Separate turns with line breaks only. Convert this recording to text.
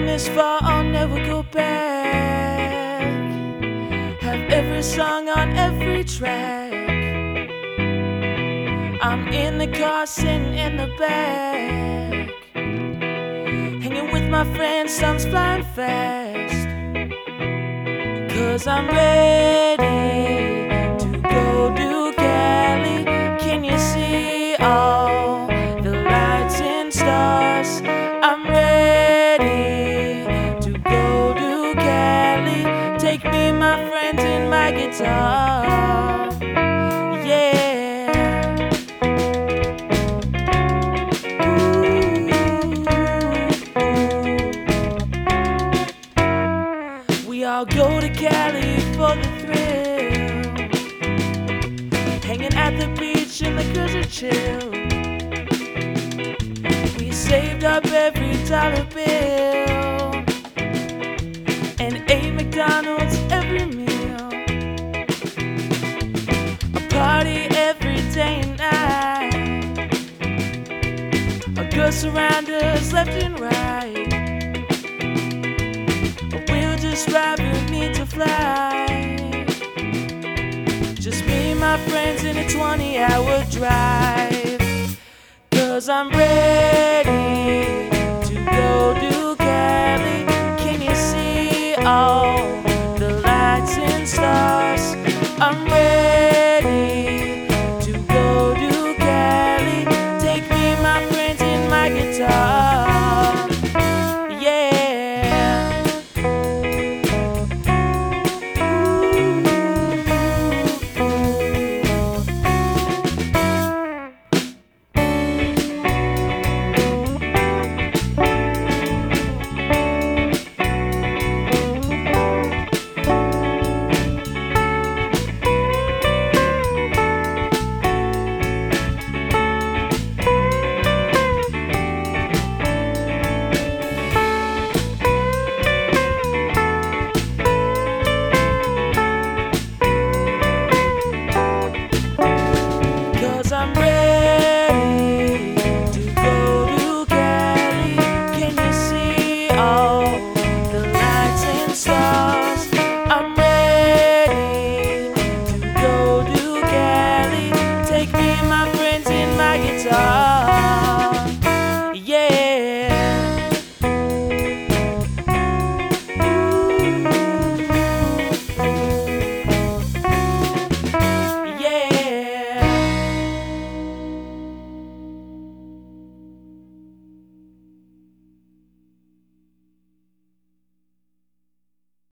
this far, I'll never go back. Have every song on every track. I'm in the car, sitting in the back, hanging with my friends, time's flying fast. 'Cause I'm ready to go to Cali. Can you see all the lights and stars? I'm ready to go to Cali. Take me, my friends, and my guitar. Yeah. We all go to Cali for the thrill, hanging at the beach and the girls are chill. We saved up every dollar bill and ate McDonald's every meal. A party every day and night. Our girls surround us left and right. We'll just ride, we need to fly. Just me and my friends in a 20-hour drive. 'Cause I'm ready to go to Cali. Can you see all the lights and stars? I'm ready